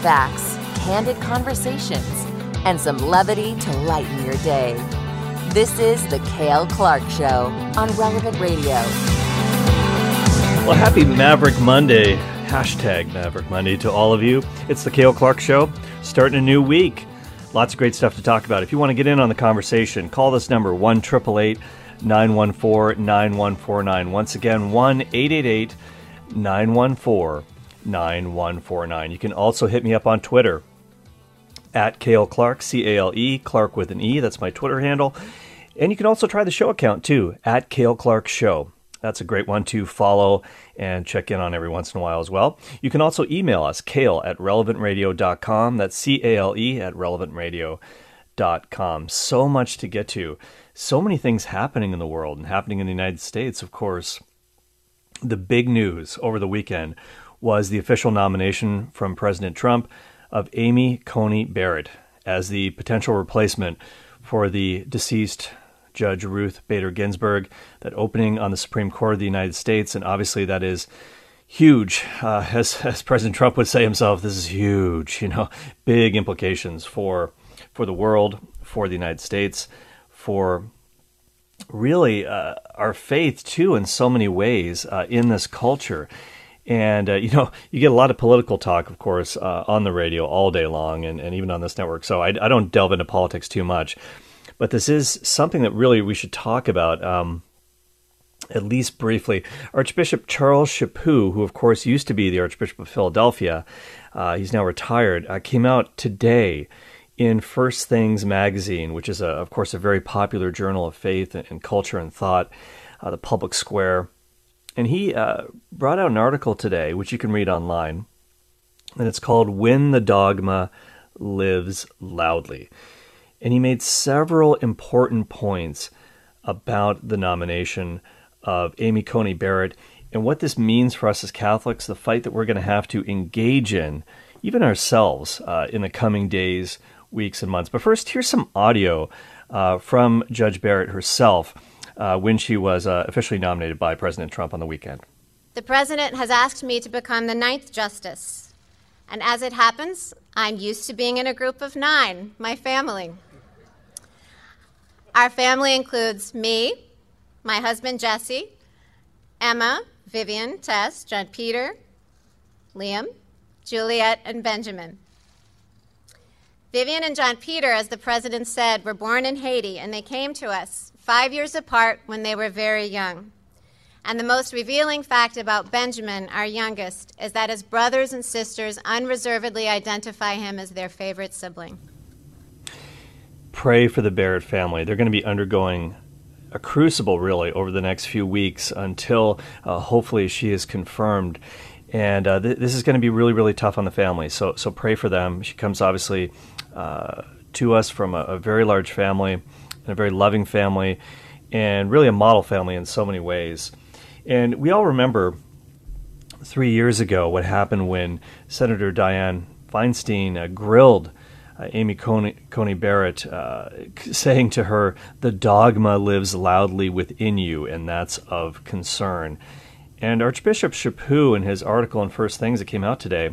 facts, candid conversations, and some levity to lighten your day. This is The Cale Clark Show on Relevant Radio. Well, happy Maverick Monday, hashtag Maverick Monday to all of you. It's The Cale Clark Show, starting a new week. Lots of great stuff to talk about. If you want to get in on the conversation, call this number, 1-888-914-9149. Once again, 1-888-914-9149. You can also hit me up on Twitter, at Cale Clark, C-A-L-E, Clark with an E. That's my Twitter handle. And you can also try the show account, too, at Cale Clark Show. That's a great one to follow and check in on every once in a while as well. You can also email us, cale@relevantradio.com. That's C-A-L-E @relevantradio.com. So much to get to. So many things happening in the world and happening in the United States, of course. The big news over the weekend was the official nomination from President Trump of Amy Coney Barrett as the potential replacement for the deceased Judge Ruth Bader Ginsburg, that opening on the Supreme Court of the United States. And obviously that is huge. As President Trump would say himself, this is huge, big implications for the world, for the United States, for really our faith, too, in so many ways in this culture. And, you get a lot of political talk, of course, on the radio all day long and even on this network. So I don't delve into politics too much. But this is something that really we should talk about, at least briefly. Archbishop Charles Chaput, who of course used to be the Archbishop of Philadelphia, he's now retired, came out today in First Things magazine, which is, of course, a very popular journal of faith and culture and thought, the Public Square. And he brought out an article today, which you can read online, and it's called When the Dogma Lives Loudly. And he made several important points about the nomination of Amy Coney Barrett and what this means for us as Catholics, the fight that we're going to have to engage in, even ourselves, in the coming days, weeks, and months. But first, here's some audio from Judge Barrett herself when she was officially nominated by President Trump on the weekend. The President has asked me to become the 9th Justice. And as it happens, I'm used to being in a group of 9, my family. Our family includes me, my husband Jesse, Emma, Vivian, Tess, John Peter, Liam, Juliet, and Benjamin. Vivian and John Peter, as the President said, were born in Haiti, and they came to us 5 years apart when they were very young. And the most revealing fact about Benjamin, our youngest, is that his brothers and sisters unreservedly identify him as their favorite sibling. Pray for the Barrett family. They're going to be undergoing a crucible, really, over the next few weeks until hopefully she is confirmed. And this is going to be really, really tough on the family. So pray for them. She comes, obviously, to us from a very large family and a very loving family and really a model family in so many ways. And we all remember 3 years ago what happened when Senator Dianne Feinstein grilled Amy Coney Barrett, saying to her, "The dogma lives loudly within you, and that's of concern." And Archbishop Chaput, in his article in First Things that came out today,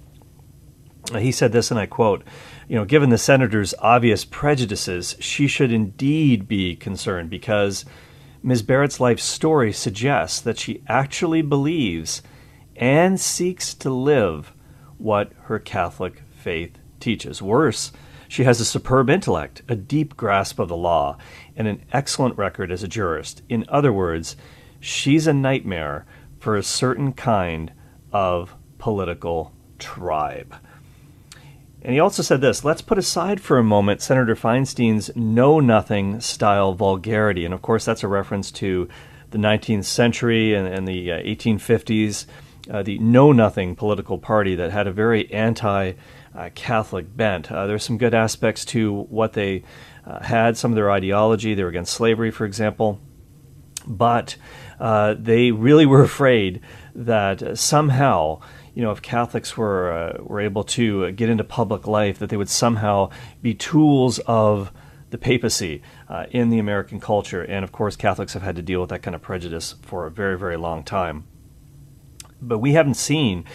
he said this, and I quote, given the senator's obvious prejudices, she should indeed be concerned because Ms. Barrett's life story suggests that she actually believes and seeks to live what her Catholic faith teaches. Worse, she has a superb intellect, a deep grasp of the law, and an excellent record as a jurist. In other words, she's a nightmare for a certain kind of political tribe. And he also said this, let's put aside for a moment Senator Feinstein's know-nothing style vulgarity. And of course, that's a reference to the 19th century and the 1850s, the know-nothing political party that had a very anti-Catholic bent. There's some good aspects to what they had, some of their ideology. They were against slavery, for example. But they really were afraid that somehow, if Catholics were able to get into public life, that they would somehow be tools of the papacy in the American culture. And of course, Catholics have had to deal with that kind of prejudice for a very, very long time. But we haven't seen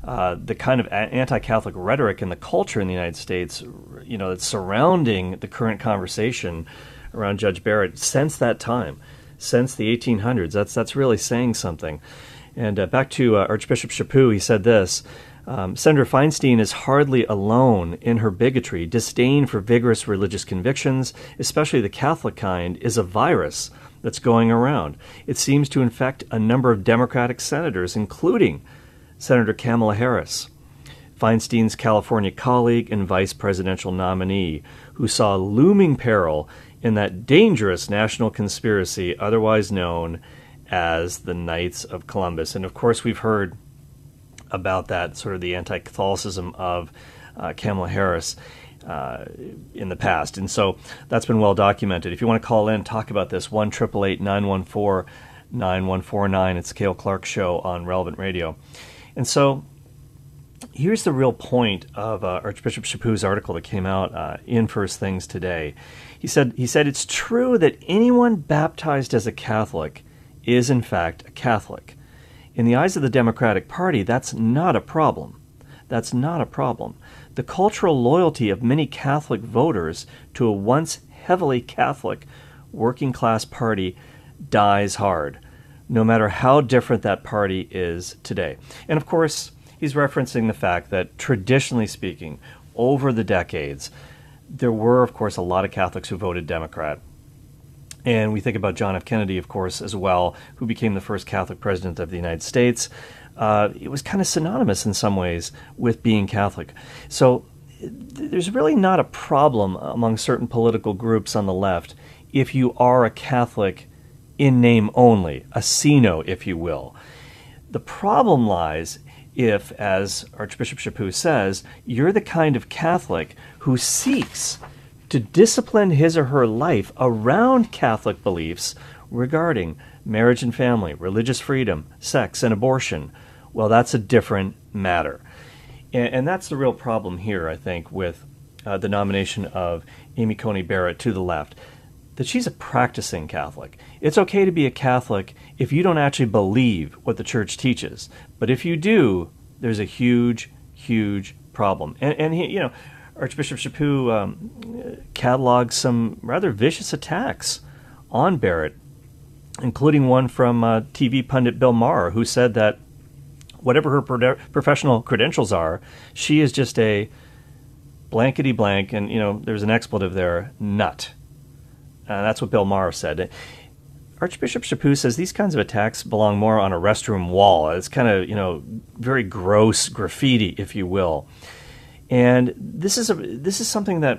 the kind of anti-Catholic rhetoric in the culture in the United States, that's surrounding the current conversation around Judge Barrett since that time, since the 1800s. That's really saying something. And back to Archbishop Chaput, he said this: Senator Feinstein is hardly alone in her bigotry. Disdain for vigorous religious convictions, especially the Catholic kind, is a virus that's going around. It seems to infect a number of Democratic senators, including Senator Kamala Harris, Feinstein's California colleague and vice presidential nominee, who saw looming peril in that dangerous national conspiracy otherwise known as the Knights of Columbus. And of course, we've heard about that, sort of the anti-Catholicism of Kamala Harris in the past. And so that's been well documented. If you want to call in, talk about this, 1-888-914-9149. It's Cale Clark Show on Relevant Radio. And so here's the real point of Archbishop Chaput's article that came out in First Things today. He said it's true that anyone baptized as a Catholic is in fact a Catholic. In the eyes of the Democratic Party, that's not a problem. That's not a problem. The cultural loyalty of many Catholic voters to a once heavily Catholic working-class party dies hard, no matter how different that party is today. And of course, he's referencing the fact that, traditionally speaking, over the decades, there were, of course, a lot of Catholics who voted Democrat. And we think about John F. Kennedy, of course, as well, who became the first Catholic president of the United States. It was kind of synonymous in some ways with being Catholic. So there's really not a problem among certain political groups on the left if you are a Catholic in name only, a CINO, if you will. The problem lies if, as Archbishop Chaput says, you're the kind of Catholic who seeks to discipline his or her life around Catholic beliefs regarding marriage and family, religious freedom, sex, and abortion. Well, that's a different matter. And that's the real problem here, I think, with the nomination of Amy Coney Barrett to the left, that she's a practicing Catholic. It's okay to be a Catholic if you don't actually believe what the Church teaches. But if you do, there's a huge, huge problem. And he, Archbishop Chaput cataloged some rather vicious attacks on Barrett, including one from TV pundit Bill Maher, who said that whatever her professional credentials are, she is just a blankety blank, and there's an expletive there, nut. That's what Bill Maher said. Archbishop Chaput says these kinds of attacks belong more on a restroom wall. It's kind of very gross graffiti, if you will. And this is something that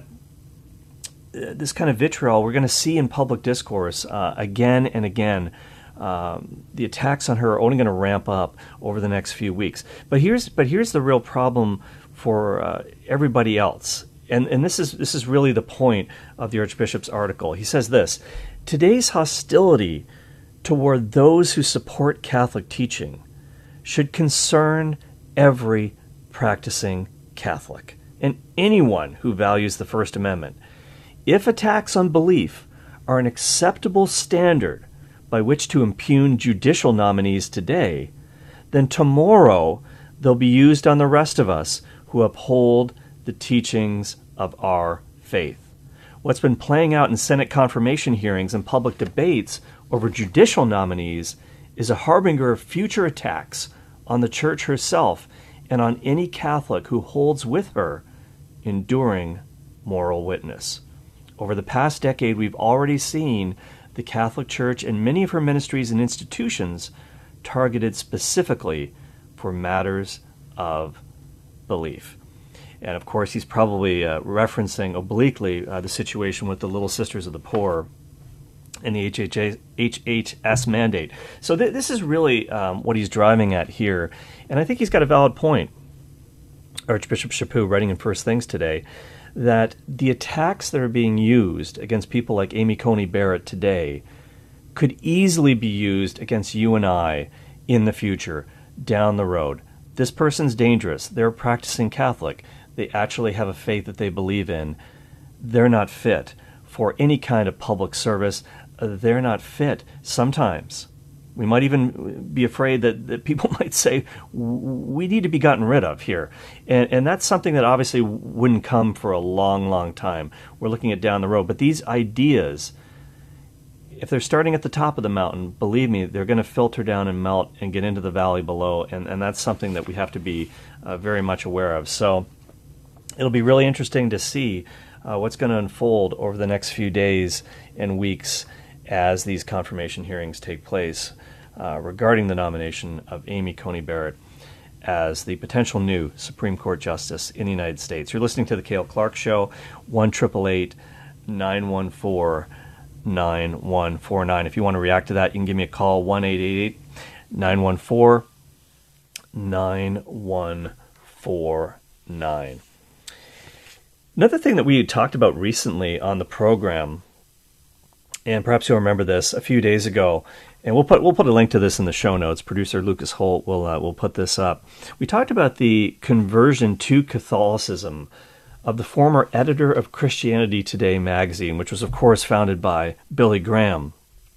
this kind of vitriol we're going to see in public discourse again and again. The attacks on her are only going to ramp up over the next few weeks. But here's the real problem for everybody else, and this is really the point of the Archbishop's article. He says this: today's hostility toward those who support Catholic teaching should concern every practicing Catholic and anyone who values the First Amendment. If attacks on belief are an acceptable standard by which to impugn judicial nominees today, then tomorrow they'll be used on the rest of us who uphold the teachings of our faith. What's been playing out in Senate confirmation hearings and public debates over judicial nominees is a harbinger of future attacks on the Church herself and on any Catholic who holds with her enduring moral witness. Over the past decade, we've already seen the Catholic Church and many of her ministries and institutions targeted specifically for matters of belief. And of course, he's probably referencing obliquely the situation with the Little Sisters of the Poor and the HHS mandate. So this is really what he's driving at here. And I think he's got a valid point, Archbishop Chaput, writing in First Things today, that the attacks that are being used against people like Amy Coney Barrett today could easily be used against you and I in the future, down the road. This person's dangerous. They're a practicing Catholic. They actually have a faith that they believe in. They're not fit for any kind of public service. They're not fit sometimes We might even be afraid that people might say, we need to be gotten rid of here. And that's something that obviously wouldn't come for a long, long time. We're looking at down the road. But these ideas, if they're starting at the top of the mountain, believe me, they're going to filter down and melt and get into the valley below. And that's something that we have to be very much aware of. So it'll be really interesting to see what's going to unfold over the next few days and weeks as these confirmation hearings take place regarding the nomination of Amy Coney Barrett as the potential new Supreme Court Justice in the United States. You're listening to The Cale Clark Show, 1-888-914-9149. If you want to react to that, you can give me a call, 1-888-914-9149. Another thing that we talked about recently on the program, and perhaps you'll remember this, a few days ago, and we'll put a link to this in the show notes. Producer Lucas Holt will put this up. We talked about the conversion to Catholicism of the former editor of Christianity Today magazine, which was, of course, founded by Billy Graham,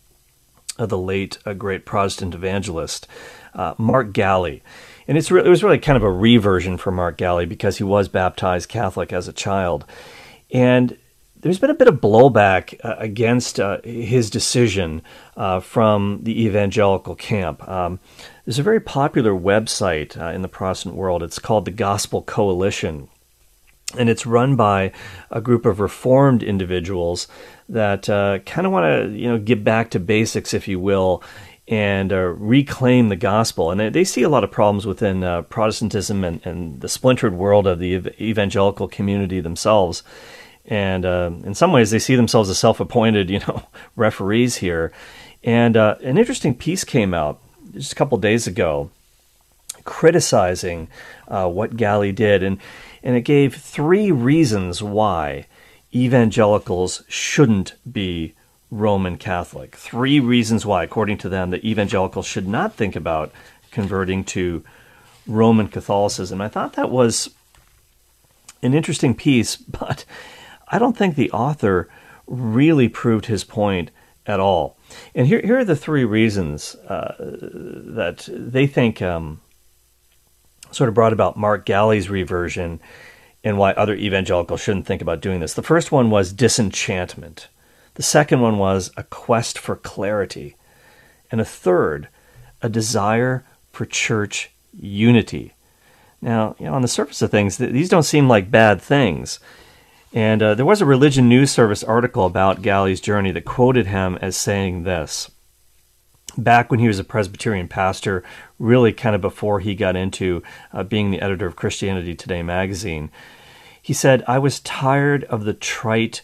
the late great Protestant evangelist, Mark Galli. And it was really kind of a reversion for Mark Galli because he was baptized Catholic as a child. And there's been a bit of blowback against his decision from the evangelical camp. There's a very popular website in the Protestant world. It's called the Gospel Coalition, and it's run by a group of Reformed individuals that kind of want to, get back to basics, if you will, and reclaim the gospel. And they see a lot of problems within Protestantism and the splintered world of the evangelical community themselves. And in some ways, they see themselves as self-appointed, referees here. And an interesting piece came out just a couple days ago criticizing what Galli did. And it gave 3 reasons why evangelicals shouldn't be Roman Catholic. 3 reasons why, according to them, that evangelicals should not think about converting to Roman Catholicism. I thought that was an interesting piece, but I don't think the author really proved his point at all. And here are the 3 reasons that they think sort of brought about Mark Galli's reversion and why other evangelicals shouldn't think about doing this. The first one was disenchantment. The second one was a quest for clarity. And a third, a desire for church unity. Now, on the surface of things, these don't seem like bad things. And there was a Religion News Service article about Galli's journey that quoted him as saying this. Back when he was a Presbyterian pastor, really kind of before he got into being the editor of Christianity Today magazine, he said, "I was tired of the trite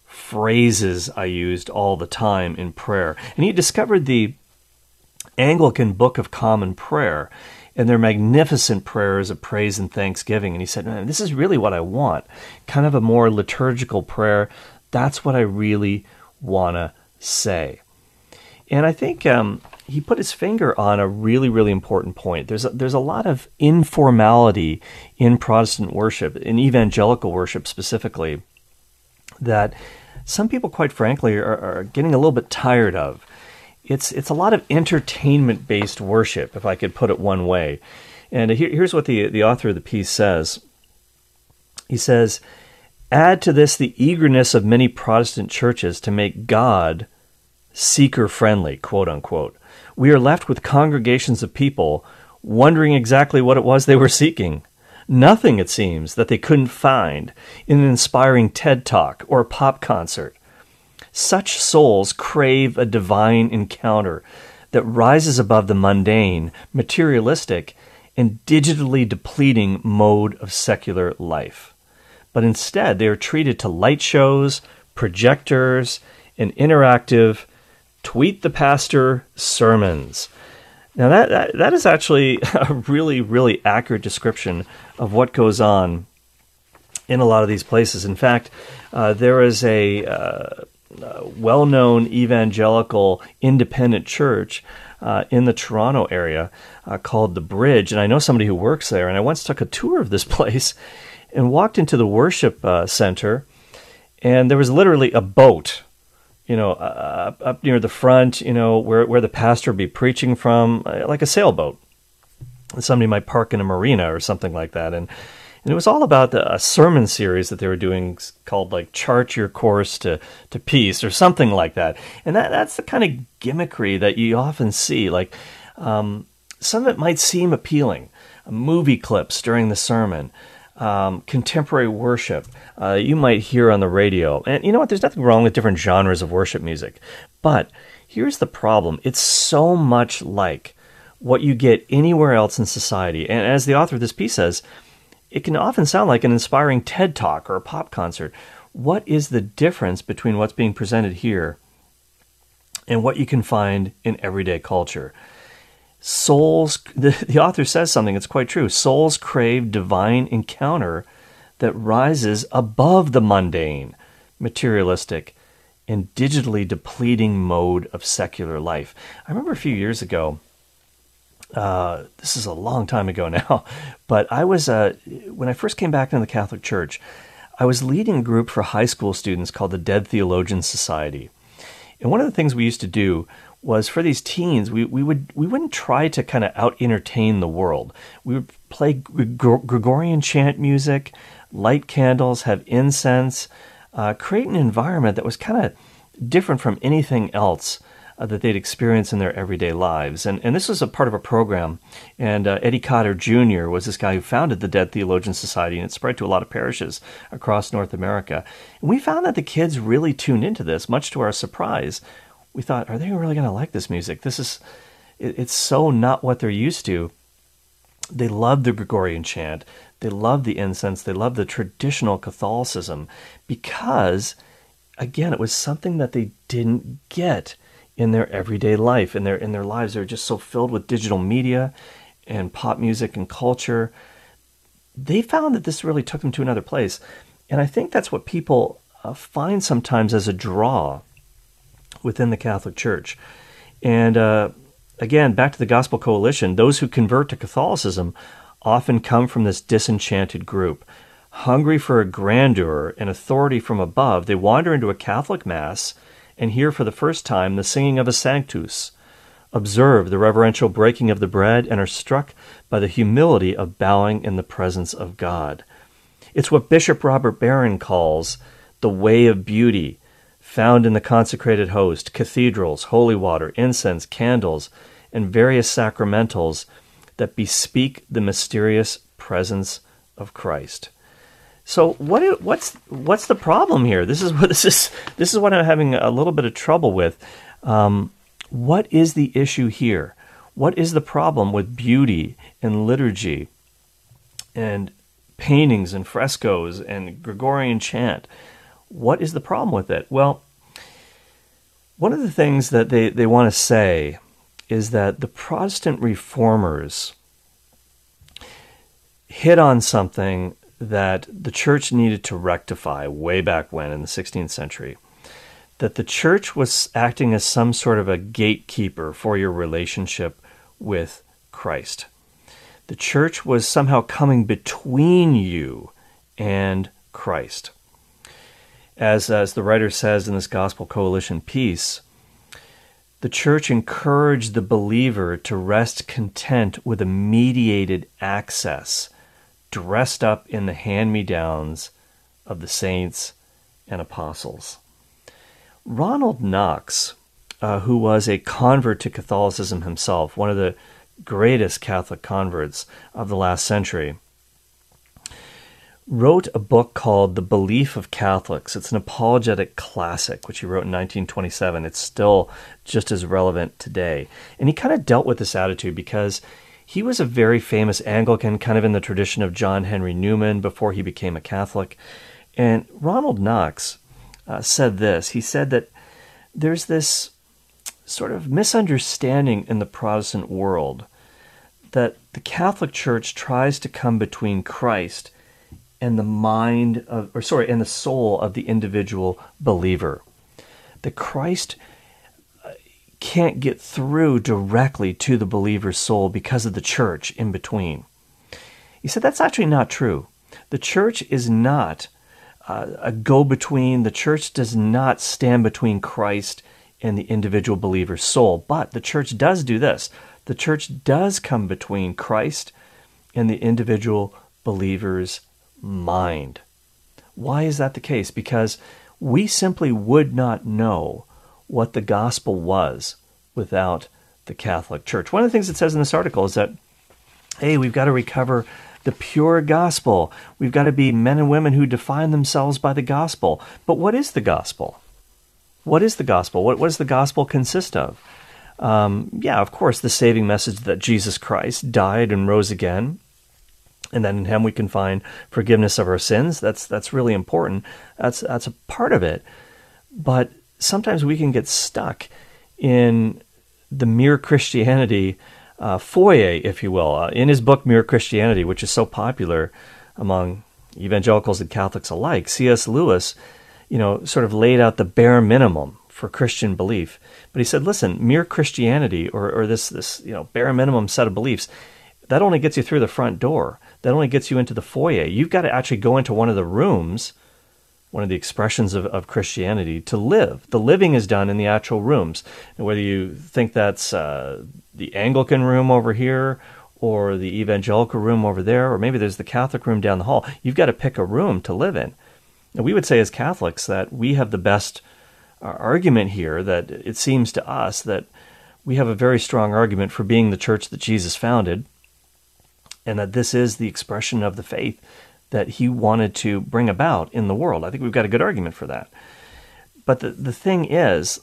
phrases I used all the time in prayer." And he discovered the Anglican Book of Common Prayer and their magnificent prayers of praise and thanksgiving. And he said, "Man, this is really what I want. Kind of a more liturgical prayer. That's what I really want to say." And I think he put his finger on a really, really important point. There's a lot of informality in Protestant worship, in evangelical worship specifically, that some people, quite frankly, are getting a little bit tired of. It's a lot of entertainment-based worship, if I could put it one way. And here's what the author of the piece says. He says, "Add to this the eagerness of many Protestant churches to make God seeker-friendly, quote unquote. We are left with congregations of people wondering exactly what it was they were seeking. Nothing, it seems, that they couldn't find in an inspiring TED Talk or a pop concert. Such souls crave a divine encounter that rises above the mundane, materialistic, and digitally depleting mode of secular life. But instead, they are treated to light shows, projectors, and interactive tweet the pastor sermons." Now that is actually a really, really accurate description of what goes on in a lot of these places. In fact, there is a well-known evangelical independent church in the Toronto area called The Bridge, and I know somebody who works there, and I once took a tour of this place and walked into the worship center, and there was literally a boat up near the front, where the pastor would be preaching from, like a sailboat. Somebody might park in a marina or something like that. And it was all about a sermon series that they were doing called like Chart Your Course to Peace or something like that. And that's the kind of gimmickry that you often see. Like some of it might seem appealing. Movie clips during the sermon, contemporary worship you might hear on the radio. And you know what? There's nothing wrong with different genres of worship music. But here's the problem. It's so much like what you get anywhere else in society. And as the author of this piece says, it can often sound like an inspiring TED Talk or a pop concert. What is the difference between what's being presented here and what you can find in everyday culture? Souls, the author says something that's quite true. Souls crave divine encounter that rises above the mundane, materialistic, and digitally depleting mode of secular life. I remember a few years ago, this is a long time ago now, but I was, when I first came back into the Catholic Church, I was leading a group for high school students called the Dead Theologians Society. And one of the things we used to do was for these teens, we wouldn't try to kind of out-entertain the world. We would play Gregorian chant music, light candles, have incense, create an environment that was kind of different from anything else that they'd experienced in their everyday lives. And this was a part of a program. And Eddie Cotter Jr. was this guy who founded the Dead Theologian Society, and it spread to a lot of parishes across North America. And we found that the kids really tuned into this, much to our surprise. We thought, are they really going to like this music? It's so not what they're used to. They loved the Gregorian chant. They loved the incense. They loved the traditional Catholicism because, again, it was something that they didn't get in their everyday life. In their lives, they're just so filled with digital media and pop music and culture. They found that this really took them to another place. And I think that's what people find sometimes as a draw within the Catholic Church. And again, back to the Gospel Coalition, those who convert to Catholicism often come from this disenchanted group. Hungry for a grandeur and authority from above, they wander into a Catholic Mass and hear for the first time the singing of a Sanctus, observe the reverential breaking of the bread, and are struck by the humility of bowing in the presence of God. It's what Bishop Robert Barron calls the way of beauty, found in the consecrated host, cathedrals, holy water, incense, candles, and various sacramentals that bespeak the mysterious presence of Christ. So what's the problem here? This is what I'm having a little bit of trouble with. What is the issue here? What is the problem with beauty and liturgy and paintings and frescoes and Gregorian chant? What is the problem with it? Well, one of the things that they want to say is that the Protestant reformers hit on something that the church needed to rectify way back when in the 16th century. That the church was acting as some sort of a gatekeeper for your relationship with Christ. The church was somehow coming between you and Christ. As the writer says in this Gospel Coalition piece, the church encouraged the believer to rest content with a mediated access, dressed up in the hand-me-downs of the saints and apostles. Ronald Knox, who was a convert to Catholicism himself, one of the greatest Catholic converts of the last century, wrote a book called The Belief of Catholics. It's an apologetic classic, which he wrote in 1927. It's still just as relevant today. And he kind of dealt with this attitude because he was a very famous Anglican, kind of in the tradition of John Henry Newman before he became a Catholic. And Ronald Knox said this. He said that there's this sort of misunderstanding in the Protestant world that the Catholic Church tries to come between Christ and the and the soul of the individual believer. That Christ can't get through directly to the believer's soul because of the church in between. He said that's actually not true. The church is not a go-between. The church does not stand between Christ and the individual believer's soul. But the church does do this. The church does come between Christ and the individual believer's mind. Why is that the case? Because we simply would not know what the gospel was without the Catholic Church. One of the things it says in this article is that, hey, we've got to recover the pure gospel. We've got to be men and women who define themselves by the gospel. But what is the gospel? What is the gospel? What does the gospel consist of? Of course, the saving message that Jesus Christ died and rose again, and that in Him we can find forgiveness of our sins. That's really important. That's a part of it. But sometimes we can get stuck in the mere Christianity foyer, if you will. In his book, Mere Christianity, which is so popular among evangelicals and Catholics alike, C.S. Lewis, sort of laid out the bare minimum for Christian belief. But he said, listen, mere Christianity or this bare minimum set of beliefs, that only gets you through the front door. That only gets you into the foyer. You've got to actually go into one of the rooms, one of the expressions of Christianity, to live. The living is done in the actual rooms. And whether you think that's the Anglican room over here or the evangelical room over there, or maybe there's the Catholic room down the hall, you've got to pick a room to live in. And we would say as Catholics that we have the best argument here, that it seems to us that we have a very strong argument for being the church that Jesus founded, and that this is the expression of the faith that He wanted to bring about in the world. I think we've got a good argument for that. But the thing is,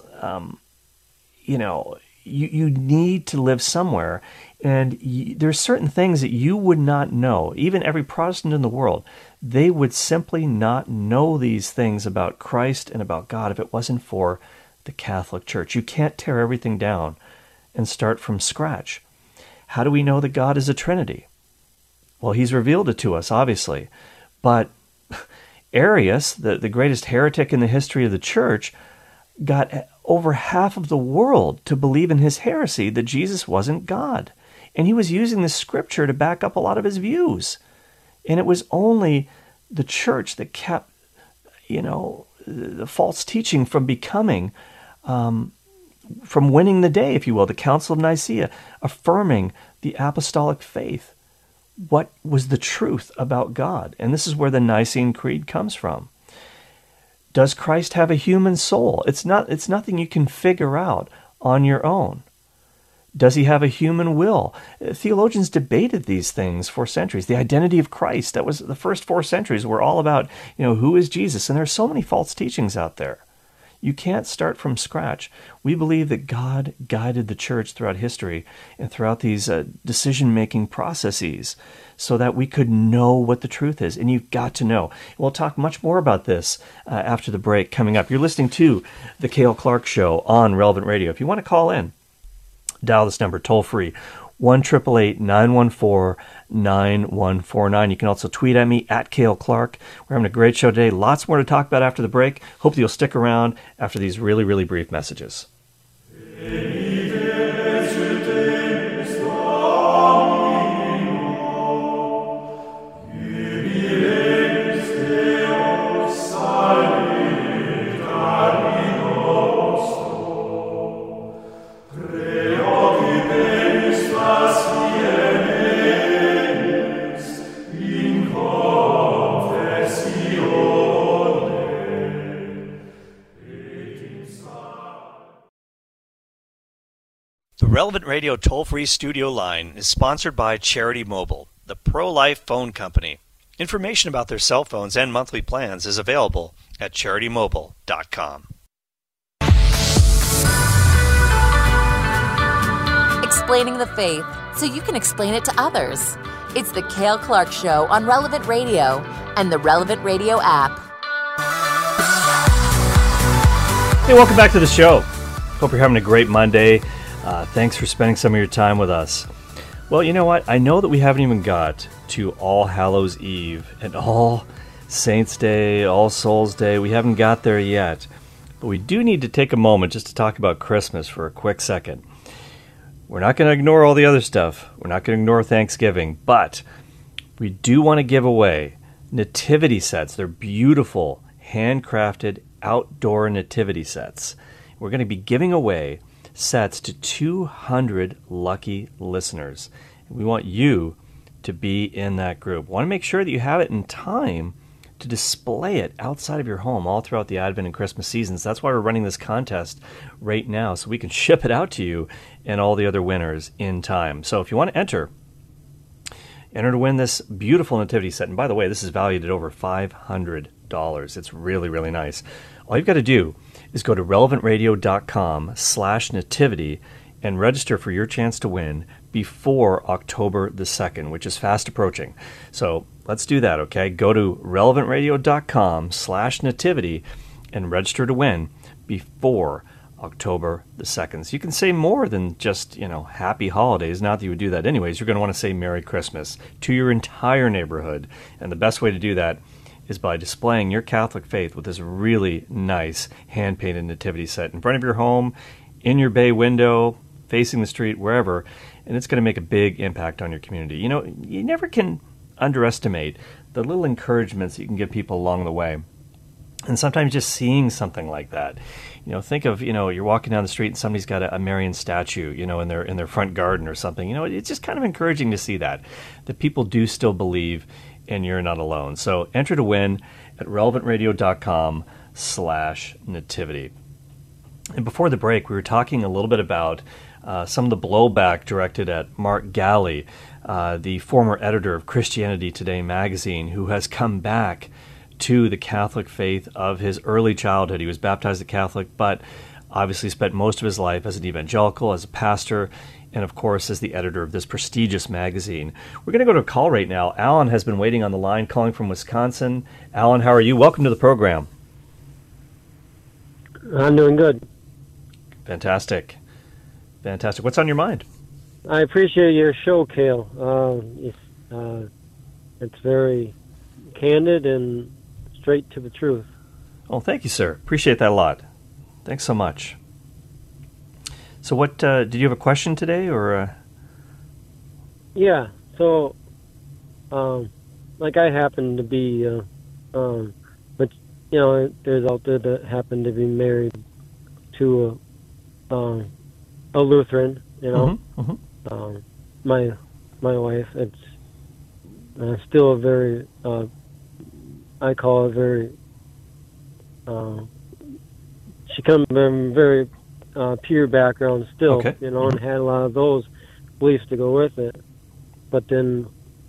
you need to live somewhere, and there's certain things that you would not know. Even every Protestant in the world, they would simply not know these things about Christ and about God if it wasn't for the Catholic Church. You can't tear everything down and start from scratch. How do we know that God is a Trinity? Well, He's revealed it to us, obviously. But Arius, the greatest heretic in the history of the church, got over half of the world to believe in his heresy that Jesus wasn't God. And he was using the scripture to back up a lot of his views. And it was only the church that kept, the false teaching from becoming, from winning the day, if you will. The Council of Nicaea affirming the apostolic faith. What was the truth about God? And this is where the Nicene Creed comes from. Does Christ have a human soul? It's nothing you can figure out on your own. Does He have a human will? Theologians debated these things for centuries. The identity of Christ, that was the first 4 centuries, were all about, who is Jesus? And there's so many false teachings out there. You can't start from scratch. We believe that God guided the church throughout history and throughout these decision-making processes so that we could know what the truth is. And you've got to know. We'll talk much more about this after the break coming up. You're listening to The Cale Clark Show on Relevant Radio. If you want to call in, dial this number toll-free, 1-888-914-9149. You can also tweet at me, at Cale Clark. We're having a great show today. Lots more to talk about after the break. Hope that you'll stick around after these really, really brief messages. The Relevant Radio toll-free studio line is sponsored by Charity Mobile, the pro-life phone company. Information about their cell phones and monthly plans is available at CharityMobile.com. Explaining the faith so you can explain it to others. It's the Cale Clark Show on Relevant Radio and the Relevant Radio app. Hey, welcome back to the show. Hope you're having a great Monday. Thanks for spending some of your time with us. Well, you know what? I know that we haven't even got to All Hallows Eve and All Saints Day, All Souls Day. We haven't got there yet. But we do need to take a moment just to talk about Christmas for a quick second. We're not going to ignore all the other stuff. We're not going to ignore Thanksgiving. But we do want to give away nativity sets. They're beautiful, handcrafted outdoor nativity sets. We're going to be giving away sets to 200 lucky listeners. We want you to be in that group. Want to make sure that you have it in time to display it outside of your home all throughout the Advent and Christmas seasons. That's why we're running this contest right now, so we can ship it out to you and all the other winners in time. So if you want to enter to win this beautiful nativity set, and by the way, this is valued at over $500. It's really, really nice. All you've got to do is go to relevantradio.com/nativity and register for your chance to win before October the 2nd, which is fast approaching. So let's do that, okay? Go to relevantradio.com/nativity and register to win before October the 2nd. So you can say more than just, happy holidays. Not that you would do that anyways. You're going to want to say Merry Christmas to your entire neighborhood. And the best way to do that is by displaying your Catholic faith with this really nice hand-painted nativity set in front of your home, in your bay window, facing the street, wherever, and it's going to make a big impact on your community. You never can underestimate the little encouragements that you can give people along the way. And sometimes just seeing something like that. Think of, you're walking down the street and somebody's got a Marian statue, in their front garden or something. It's just kind of encouraging to see that people do still believe and you're not alone. So enter to win at relevantradio.com/nativity. And before the break, we were talking a little bit about some of the blowback directed at Mark Galli, the former editor of Christianity Today magazine, who has come back to the Catholic faith of his early childhood. He was baptized a Catholic, but obviously spent most of his life as an evangelical, as a pastor, and of course as the editor of this prestigious magazine. We're going to go to a call right now. Alan has been waiting on the line, calling from Wisconsin. Alan, how are you? Welcome to the program. I'm doing good. Fantastic. What's on your mind? I appreciate your show, Cale. It's very candid and straight to the truth. Oh, thank you, sir. Appreciate that a lot. Thanks so much. So what, did you have a question today, or? Yeah, so, I happen to be, but, there's out there that happen to be married to a Lutheran, my wife. It's still a very, I call it very, she comes from a very pure background still, okay. And had a lot of those beliefs to go with it. But then,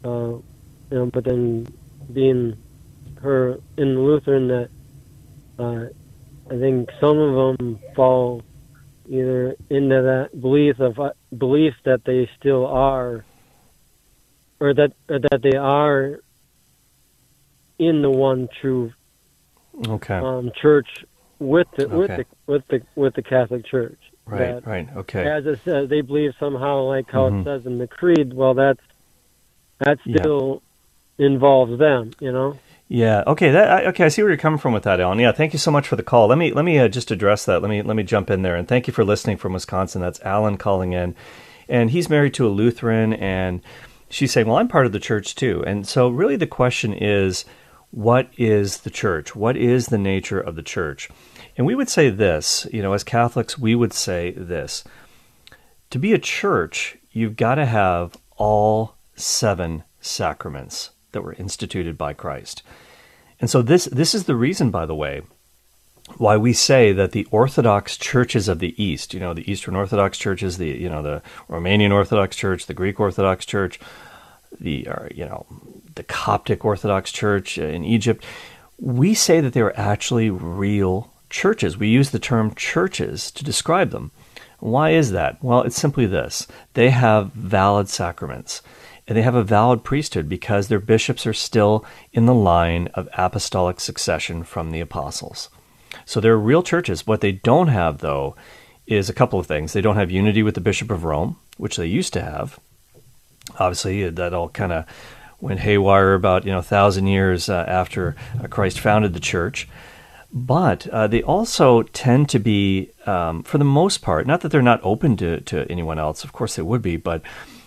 being her in the Lutheran, that I think some of them fall either into that belief that they still are, or that they are in the one true church with the Catholic Church. Right. Okay. As it says, they believe somehow, like how it says in the Creed. Well, that still involves them, Yeah. Okay. I see where you're coming from with that, Alan. Yeah. Thank you so much for the call. Let me just address that. Let me jump in there, and thank you for listening from Wisconsin. That's Alan calling in, and he's married to a Lutheran, and she's saying, "Well, I'm part of the church too." And so, really, the question is, what is the church? What is the nature of the church? And we would say this, as Catholics, we would say this: to be a church, you've got to have all 7 sacraments that were instituted by Christ. And so this is the reason, by the way, why we say that the Orthodox churches of the East, the Eastern Orthodox churches, the Romanian Orthodox Church, the Greek Orthodox Church, the Coptic Orthodox Church in Egypt, we say that they are actually real churches. We use the term churches to describe them. Why is that? Well, it's simply this: they have valid sacraments. And they have a valid priesthood because their bishops are still in the line of apostolic succession from the apostles. So they're real churches. What they don't have, though, is a couple of things. They don't have unity with the Bishop of Rome, which they used to have. Obviously, that all kind of went haywire about 1,000 years after Christ founded the church. But they also tend to be, for the most part, not that they're not open to anyone else, of course they would be, but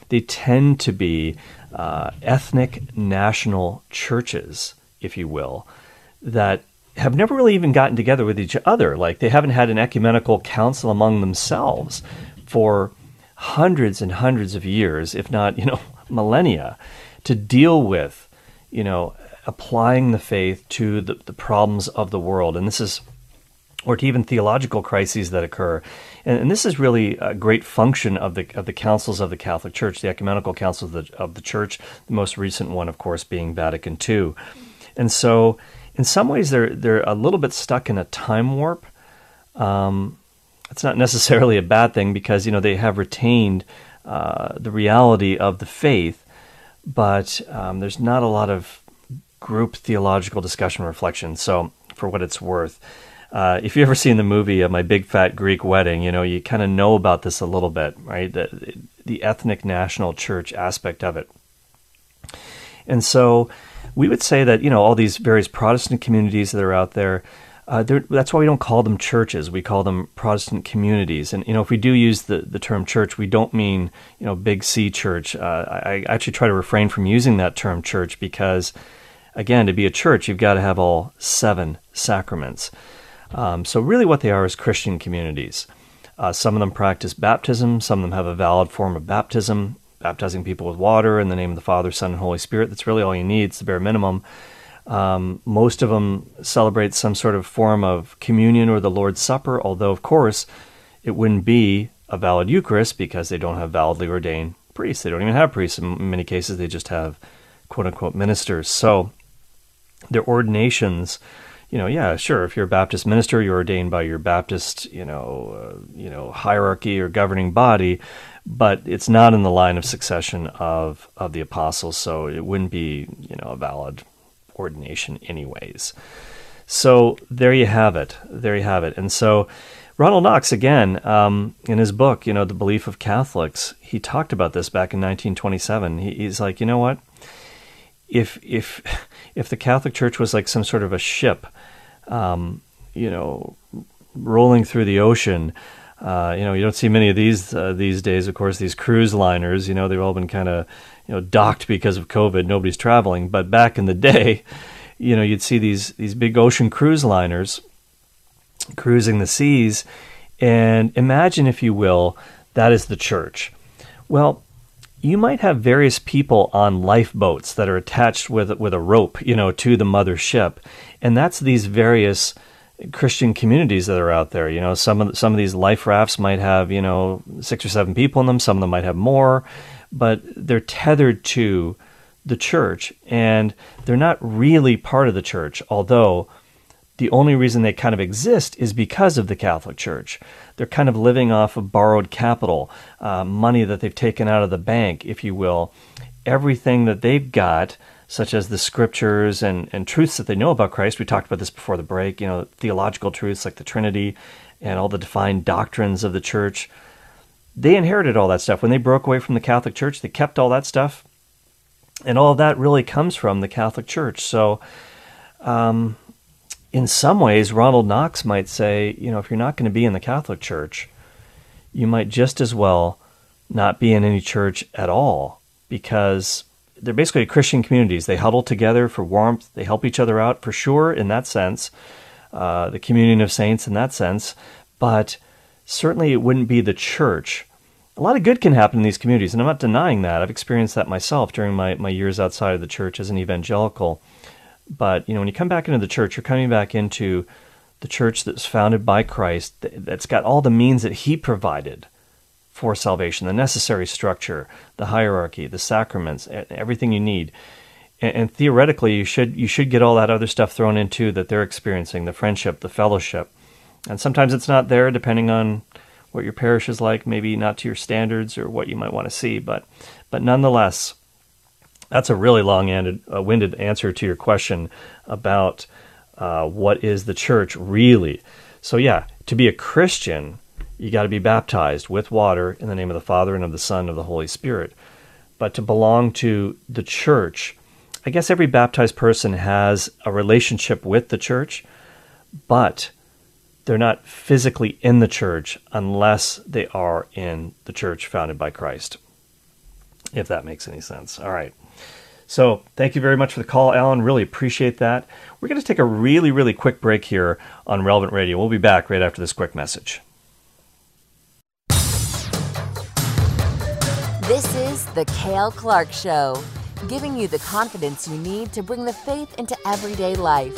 they tend to be ethnic national churches, if you will, that have never really even gotten together with each other. Like, they haven't had an ecumenical council among themselves for hundreds and hundreds of years, if not, millennia, to deal with, applying the faith to the problems of the world. And this is, or to even theological crises that occur. And this is really a great function of the councils of the Catholic Church, the ecumenical councils of the Church, the most recent one, of course, being Vatican II. And so, in some ways, they're a little bit stuck in a time warp. It's not necessarily a bad thing because, they have retained the reality of the faith, but there's not a lot of group theological discussion reflection. So, for what it's worth, if you've ever seen the movie My Big Fat Greek Wedding, you kind of know about this a little bit, right? The ethnic national church aspect of it. And so we would say that, all these various Protestant communities that are out there, that's why we don't call them churches. We call them Protestant communities. And, if we do use the term church, we don't mean, big C church. I actually try to refrain from using that term church because, again, to be a church, you've got to have all 7 sacraments. So really what they are is Christian communities. Some of them practice baptism. Some of them have a valid form of baptism, baptizing people with water in the name of the Father, Son, and Holy Spirit. That's really all you need. It's the bare minimum. Most of them celebrate some sort of form of communion or the Lord's Supper, although, of course, it wouldn't be a valid Eucharist because they don't have validly ordained priests. They don't even have priests. In many cases, they just have quote-unquote ministers. So their ordinations, sure, if you're a Baptist minister, you're ordained by your Baptist, hierarchy or governing body, but it's not in the line of succession of the apostles, so it wouldn't be, a valid ordination anyways. So there you have it. And so Ronald Knox, again, in his book, The Belief of Catholics, he talked about this back in 1927. He's like, you know what? If the Catholic Church was like some sort of a ship, rolling through the ocean, you don't see many of these days. Of course, these cruise liners, they've all been kind of, docked because of COVID. Nobody's traveling. But back in the day, you'd see these big ocean cruise liners cruising the seas, and imagine, if you will, that is the church. Well, you might have various people on lifeboats that are attached with a rope, to the mother ship, and that's these various Christian communities that are out there. Some of these life rafts might have 6 or 7 people in them. Some of them might have more, but they're tethered to the church, and they're not really part of the church. Although the only reason they kind of exist is because of the Catholic Church. They're kind of living off of borrowed capital, money that they've taken out of the bank, if you will. Everything that they've got, such as the scriptures and truths that they know about Christ. We talked about this before the break, theological truths like the Trinity and all the defined doctrines of the church. They inherited all that stuff. When they broke away from the Catholic Church, they kept all that stuff. And all of that really comes from the Catholic Church. So, in some ways, Ronald Knox might say, if you're not going to be in the Catholic Church, you might just as well not be in any church at all, because they're basically Christian communities. They huddle together for warmth. They help each other out, for sure, in that sense, the communion of saints in that sense, but certainly it wouldn't be the church. A lot of good can happen in these communities, and I'm not denying that. I've experienced that myself during my years outside of the church as an evangelical. But, when you come back into the church, you're coming back into the church that's founded by Christ, that's got all the means that he provided for salvation, the necessary structure, the hierarchy, the sacraments, everything you need. And theoretically, you should get all that other stuff thrown into that they're experiencing, the friendship, the fellowship. And sometimes it's not there, depending on what your parish is like, maybe not to your standards or what you might want to see. But nonetheless, that's a really long-winded answer to your question about what is the church really. So yeah, to be a Christian, you got to be baptized with water in the name of the Father and of the Son and of the Holy Spirit. But to belong to the church, I guess every baptized person has a relationship with the church, but they're not physically in the church unless they are in the church founded by Christ. if that makes any sense. All right. So thank you very much for the call, Alan. Really appreciate that. We're going to take a really, really quick break here on Relevant Radio. We'll be back right after this quick message. This is The Cale Clark Show, giving you the confidence you need to bring the faith into everyday life.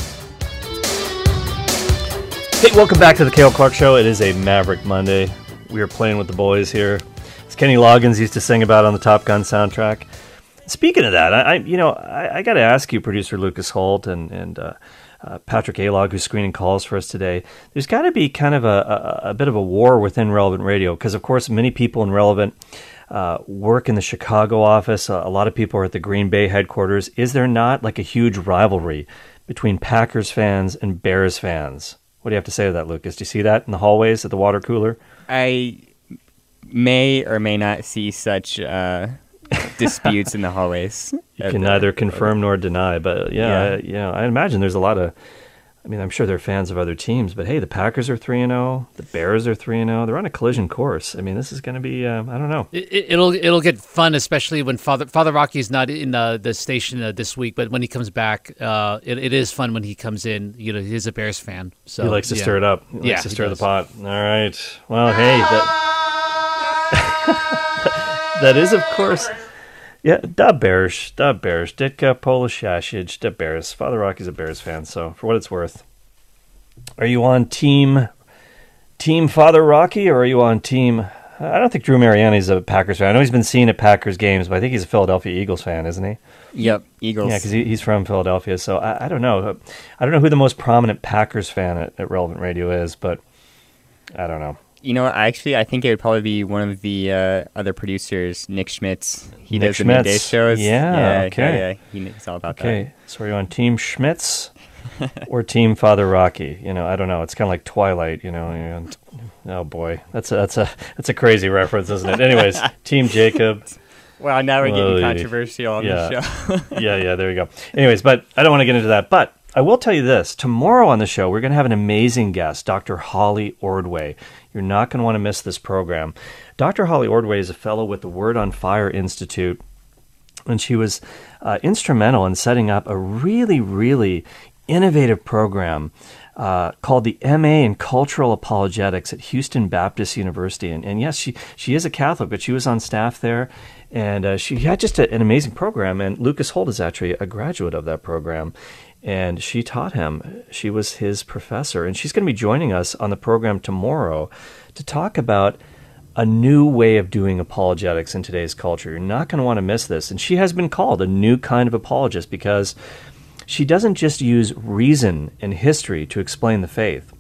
Hey, welcome back to The Cale Clark Show. It is a Maverick Monday. We are playing with the boys here. As Kenny Loggins used to sing about on the Top Gun soundtrack. Speaking of that, I got to ask you, producer Lucas Holt and Patrick Alog, who's screening calls for us today. There's got to be kind of a bit of a war within Relevant Radio because, of course, many people in Relevant work in the Chicago office. A lot of people are at the Green Bay headquarters. Is there not like a huge rivalry between Packers fans and Bears fans? What do you have to say to that, Lucas? Do you see that in the hallways at the water cooler? I may or may not see such disputes in the hallways. You can neither confirm nor deny, but I imagine there's a lot of. I mean, I'm sure they're fans of other teams, but hey, the Packers are 3-0, the Bears are 3-0. They're on a collision course. I mean, this is going to be, I don't know. It'll get fun, especially when Father Rocky's not in the station this week, but when he comes back, it is fun when he comes in. You know, he's a Bears fan, so he likes to stir it up. He likes to stir the pot. All right. Well, hey, that is, of course. Yeah, da Bears, Ditka Polishashij, da Bears. Father Rocky's a Bears fan, so for what it's worth. Are you on team Father Rocky, or are you on team... I don't think Drew Mariani's a Packers fan. I know he's been seen at Packers games, but I think he's a Philadelphia Eagles fan, isn't he? Yep, Eagles. Yeah, because he's from Philadelphia, so I don't know. I don't know who the most prominent Packers fan at Relevant Radio is, but I don't know. You know, I think it would probably be one of the other producers, Nick Schmitz. He does the midday shows. Yeah, okay. Yeah, he's all about that. Okay, so are you on Team Schmitz or Team Father Rocky? You know, I don't know. It's kind of like Twilight, you know. Oh, boy. That's a crazy reference, isn't it? Anyways, Team Jacob. Well, now we're getting controversial on the show. yeah, there you go. Anyways, but I don't want to get into that. But I will tell you this. Tomorrow on the show, we're going to have an amazing guest, Dr. Holly Ordway. You're not going to want to miss this program. Dr. Holly Ordway is a fellow with the Word on Fire Institute, and she was instrumental in setting up a really, really innovative program called the MA in Cultural Apologetics at Houston Baptist University. And yes, she is a Catholic, but she was on staff there, and she had just an amazing program, and Lucas Holt is actually a graduate of that program. And she taught him. She was his professor. And she's going to be joining us on the program tomorrow to talk about a new way of doing apologetics in today's culture. You're not going to want to miss this. And she has been called a new kind of apologist because she doesn't just use reason and history to explain the faith,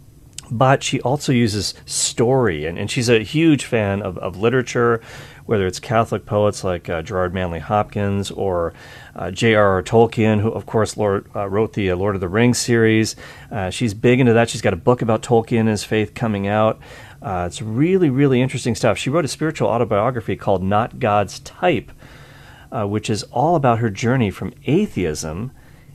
but she also uses story. And she's a huge fan of literature, whether it's Catholic poets like Gerard Manley Hopkins or J.R.R. Tolkien, who, of course, wrote the Lord of the Rings series. She's big into that. She's got a book about Tolkien and his faith coming out. It's really, really interesting stuff. She wrote a spiritual autobiography called Not God's Type, which is all about her journey from atheism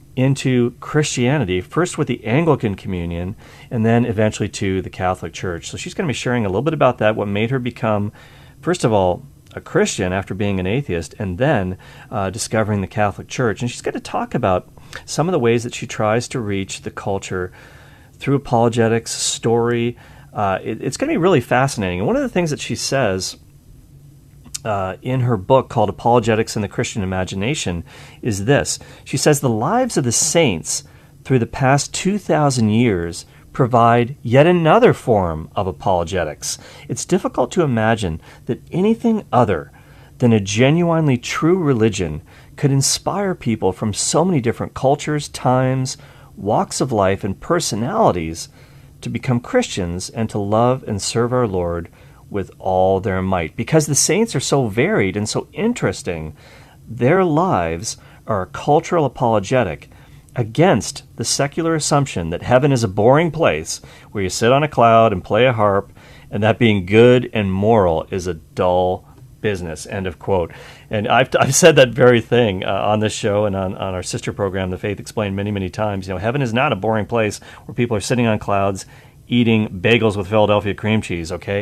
into Christianity, first with the Anglican Communion, and then eventually to the Catholic Church. So she's going to be sharing a little bit about that, what made her become, first of all, a Christian after being an atheist, and then discovering the Catholic Church. And she's going to talk about some of the ways that she tries to reach the culture through apologetics, story. It's going to be really fascinating. And one of the things that she says in her book called Apologetics in the Christian Imagination is this. She says the lives of the saints through the past 2,000 years provide yet another form of apologetics. It's difficult to imagine that anything other than a genuinely true religion could inspire people from so many different cultures, times, walks of life, and personalities to become Christians and to love and serve our Lord with all their might. Because the saints are so varied and so interesting, their lives are a cultural apologetic against the secular assumption that heaven is a boring place where you sit on a cloud and play a harp, and that being good and moral is a dull business, end of quote. And I've said that very thing on this show and on our sister program, The Faith Explained, many, many times. You know, heaven is not a boring place where people are sitting on clouds eating bagels with Philadelphia cream cheese, okay?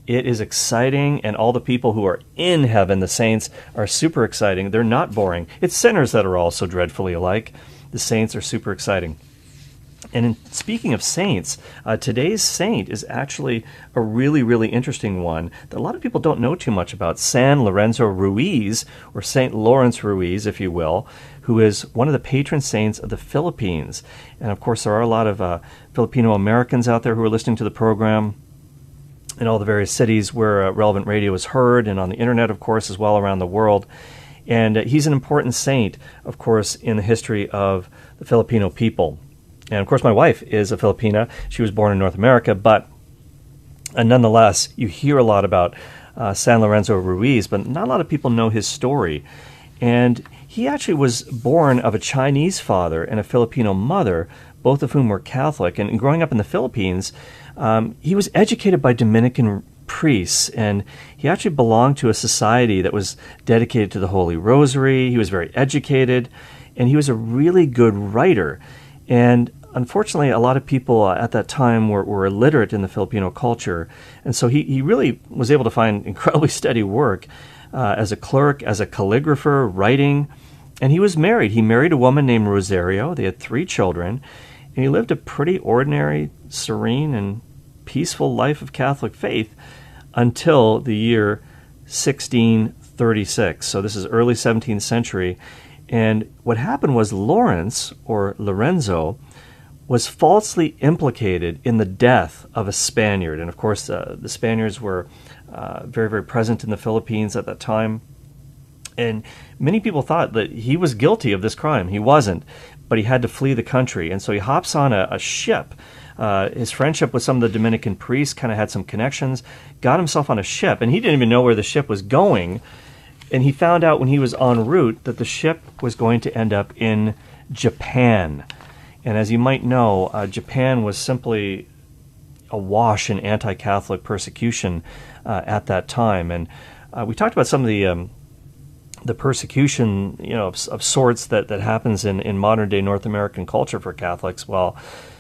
It is exciting, and all the people who are in heaven, the saints, are super exciting. They're not boring. It's sinners that are all so dreadfully alike. The saints are super exciting. And speaking of saints, today's saint is actually a really, really interesting one that a lot of people don't know too much about. San Lorenzo Ruiz, or St. Lawrence Ruiz, if you will, who is one of the patron saints of the Philippines. And of course, there are a lot of Filipino Americans out there who are listening to the program in all the various cities where relevant radio is heard, and on the internet, of course, as well around the world. And he's an important saint, of course, in the history of the Filipino people. And of course, my wife is a Filipina. She was born in North America, but nonetheless, you hear a lot about San Lorenzo Ruiz, but not a lot of people know his story. And he actually was born of a Chinese father and a Filipino mother, both of whom were Catholic. And growing up in the Philippines, he was educated by Dominican priests, and he actually belonged to a society that was dedicated to the Holy Rosary. He was very educated, and he was a really good writer. And unfortunately, a lot of people at that time were illiterate in the Filipino culture, and so he really was able to find incredibly steady work as a clerk, as a calligrapher, writing. And he was married. He married a woman named Rosario. They had 3 children, and he lived a pretty ordinary, serene, and peaceful life of Catholic faith until the year 1636. So this is early 17th century. And what happened was Lawrence, or Lorenzo, was falsely implicated in the death of a Spaniard. And of course, the Spaniards were very, very present in the Philippines at that time. And many people thought that he was guilty of this crime. He wasn't, but he had to flee the country. And so he hops on a ship. His friendship with some of the Dominican priests kind of had some connections, got himself on a ship, and he didn't even know where the ship was going. And he found out when he was en route that the ship was going to end up in Japan. And as you might know, Japan was simply awash in anti-Catholic persecution at that time. And we talked about some of the persecution, of sorts that happens in modern day North American culture for Catholics. Well,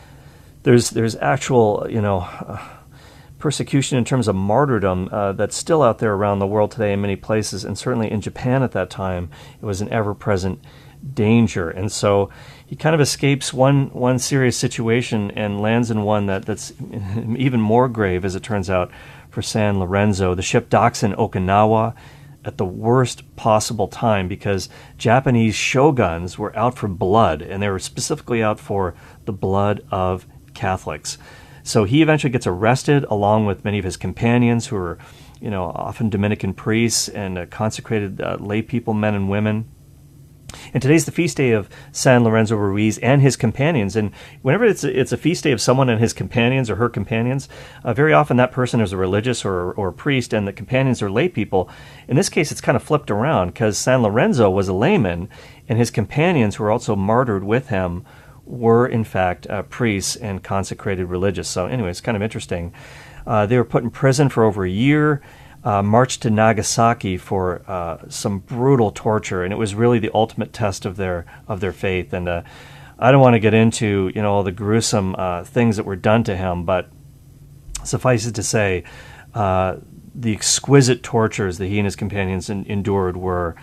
there's actual, persecution in terms of martyrdom that's still out there around the world today in many places, and certainly in Japan at that time, it was an ever-present danger. And so he kind of escapes one serious situation and lands in one that's even more grave, as it turns out, for San Lorenzo. The ship docks in Okinawa at the worst possible time because Japanese shoguns were out for blood, and they were specifically out for the blood of Catholics. So he eventually gets arrested along with many of his companions who are, often Dominican priests and consecrated lay people, men and women. And today's the feast day of San Lorenzo Ruiz and his companions. And whenever it's a feast day of someone and his companions or her companions, very often that person is a religious or a priest, and the companions are lay people. In this case, it's kind of flipped around because San Lorenzo was a layman, and his companions, who were also martyred with him, were in fact priests and consecrated religious. So anyway, it's kind of interesting. They were put in prison for over a year, marched to Nagasaki for some brutal torture, and it was really the ultimate test of their faith. And I don't want to get into all the gruesome things that were done to him, but suffice it to say, the exquisite tortures that he and his companions endured were,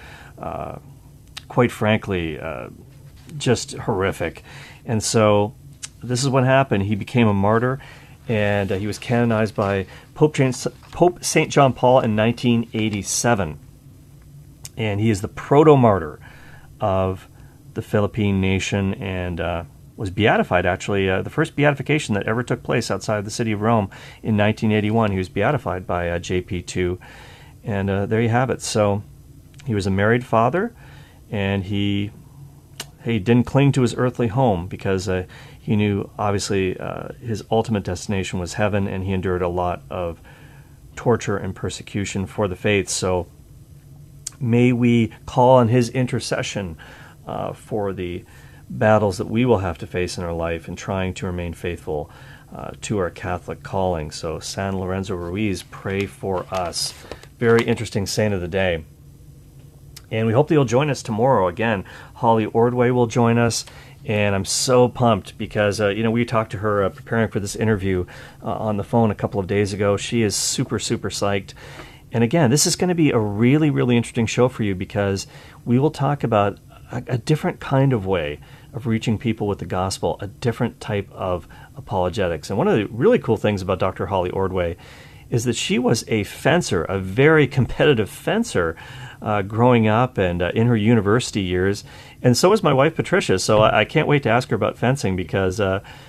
quite frankly, just horrific. And so this is what happened. He became a martyr, and he was canonized by Pope St. John Paul in 1987. And he is the proto-martyr of the Philippine nation, and was beatified, actually, the first beatification that ever took place outside the city of Rome in 1981. He was beatified by JP2, and there you have it. So he was a married father, and he didn't cling to his earthly home because he knew, obviously, his ultimate destination was heaven, and he endured a lot of torture and persecution for the faith. So may we call on his intercession for the battles that we will have to face in our life in trying to remain faithful to our Catholic calling. So San Lorenzo Ruiz, pray for us. Very interesting saint of the day. And we hope that you'll join us tomorrow. Again, Holly Ordway will join us. And I'm so pumped because, we talked to her preparing for this interview on the phone a couple of days ago. She is super, super psyched. And again, this is going to be a really, really interesting show for you because we will talk about a different kind of way of reaching people with the gospel, a different type of apologetics. And one of the really cool things about Dr. Holly Ordway is that she was a fencer, a very competitive fencer growing up and in her university years. And so is my wife, Patricia. So I can't wait to ask her about fencing because,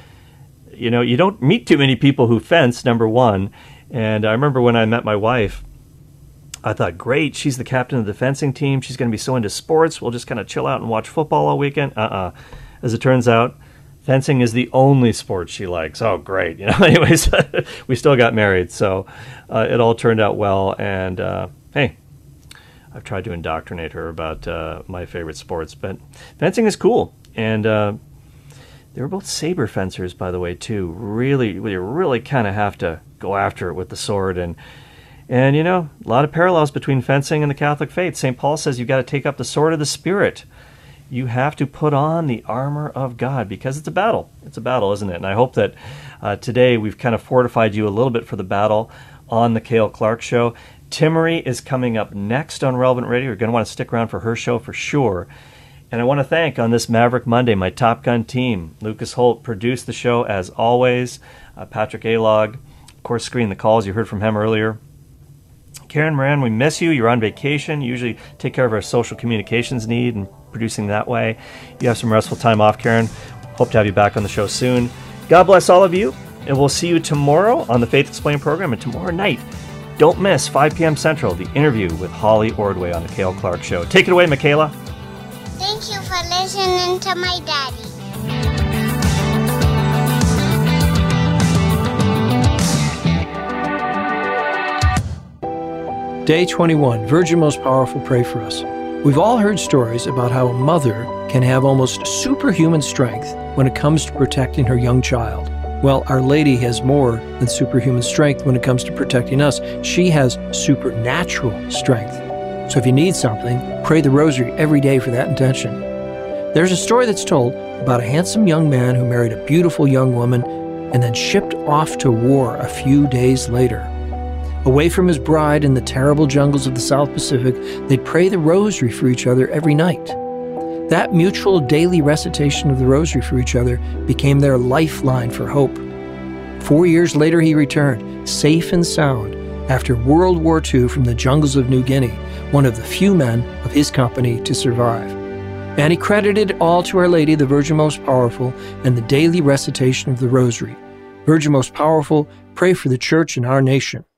you don't meet too many people who fence, number one. And I remember when I met my wife, I thought, great, she's the captain of the fencing team. She's going to be so into sports. We'll just kind of chill out and watch football all weekend. As it turns out, fencing is the only sport she likes. Oh, great. Anyways, we still got married. So it all turned out well. And, hey, I've tried to indoctrinate her about my favorite sports. But fencing is cool. And they were both saber fencers, by the way, too. Really, you really kind of have to go after it with the sword. And a lot of parallels between fencing and the Catholic faith. St. Paul says you've got to take up the sword of the Spirit. You have to put on the armor of God because it's a battle. It's a battle, isn't it? And I hope that today we've kind of fortified you a little bit for the battle on the Cale Clark Show. Timmery is coming up next on Relevant Radio. You're going to want to stick around for her show for sure. And I want to thank on this Maverick Monday my Top Gun team. Lucas Holt produced the show as always. Patrick Alog, of course, screened the calls. You heard from him earlier. Karen Moran, we miss you. You're on vacation. You usually take care of our social communications need and producing that way. You have some restful time off, Karen. Hope to have you back on the show soon. God bless all of you, and we'll see you tomorrow on the Faith Explained program. And tomorrow night, don't miss 5 p.m. Central, the interview with Holly Ordway on the Cale Clark Show. Take it away, Michaela. Thank you for listening to my daddy. Day 21, Virgin Most Powerful, pray for us. We've all heard stories about how a mother can have almost superhuman strength when it comes to protecting her young child. Well, Our Lady has more than superhuman strength when it comes to protecting us. She has supernatural strength. So if you need something, pray the rosary every day for that intention. There's a story that's told about a handsome young man who married a beautiful young woman and then shipped off to war a few days later. Away from his bride in the terrible jungles of the South Pacific, they'd pray the rosary for each other every night. That mutual daily recitation of the rosary for each other became their lifeline for hope. 4 years later, he returned, safe and sound, after World War II from the jungles of New Guinea, one of the few men of his company to survive. And he credited it all to Our Lady, the Virgin Most Powerful, and the daily recitation of the rosary. Virgin Most Powerful, pray for the Church and our nation.